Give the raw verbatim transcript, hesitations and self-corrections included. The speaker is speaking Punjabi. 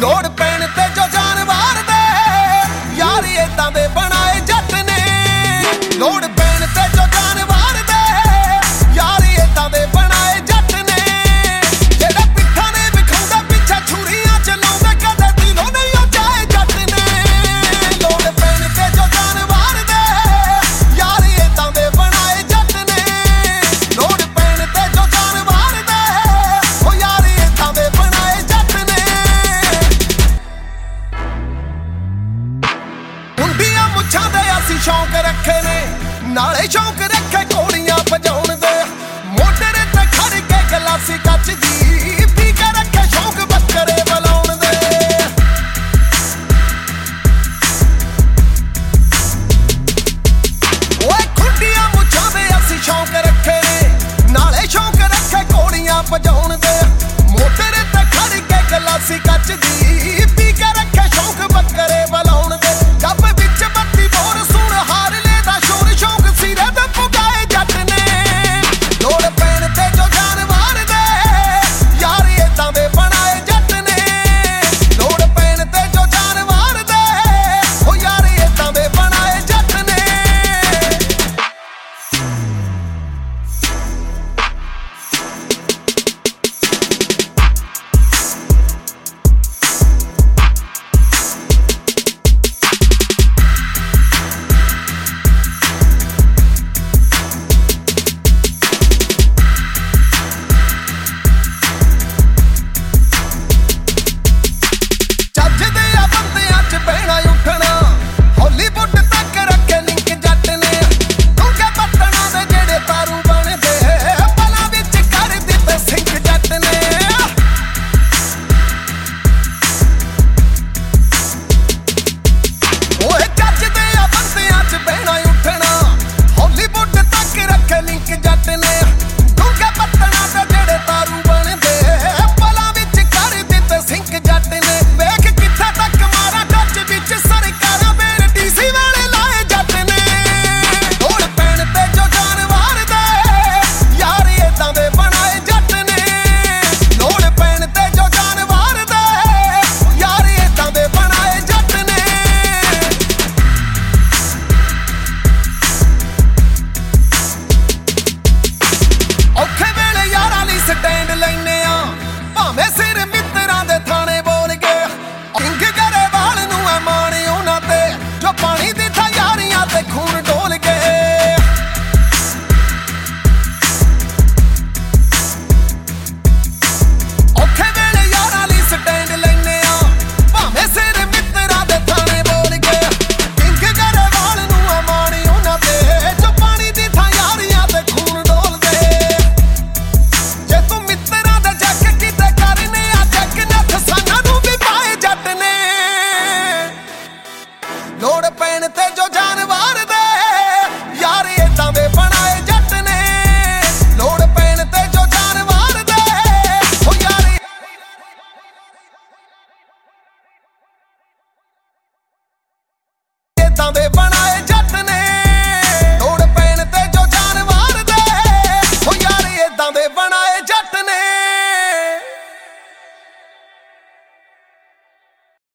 ਲੋੜ ਪੈਣ ਤੇ ਜੋ ਜਾਨ ਵਾਰਦੇ ਯਾਰ ਏਦਾਂ ਦੇ ਬਣਾਏ ਜੱਟ ਨੇ। ਲੋੜ ਪੈਣ ਤੇ ਜੋ ਜਾਨ ਵਾਰਦੇ ਯਾਰ ਏਦਾਂ ਦੇ ਬਣਾਏ ਜੱਟ ਨੇ। ਜਿਹੜਾ ਪਿੱਠਾਂ ਨੇ ਵਿਖਾਉਂਦਾ ਪਿੱਛੇ ਛੁਰੀਆਂ ਚਲਾਉਂਦੇ ਕਦੇ ਦਿਲੋਂ ਨਹੀਂ ਉਹ ਜਾਏ ਜੱਟ ਨੇ। ਲੋੜ ਪੈਣ ਤੇ ਜੋ ਜਾਨ ਵਾਰਦੇ ਯਾਰ ਏਦਾਂ ਦੇ ਬਣਾਏ ਜੱਟ ਨੇ। ਲੋੜ ਪੈਣ ਤੇ ਜੋ ਜਾਨ ਵਾਰਦੇ ਉਹ ਯਾਰ ਏਦਾਂ ਦੇ ਬਣਾਏ ਜੱਟ ਨੇ। ਮੁੰਡੀਆਂ ਮੁੱਛਾਂ ਦੇ ਅਸੀਂ ਸ਼ੌਂਕ ਰੱਖੇ ਨੇ ਨਾਲੇ ਸ਼ੌਂਕ ਰੱਖੇ ਘੋੜੀਆਂ ਵਜਾਉਣ ਦੇ। ਮੋਢੇ ਤੇ ਖੜ ਕੇ ਗਲਾਸੀ ਕੱਚ ਦੀ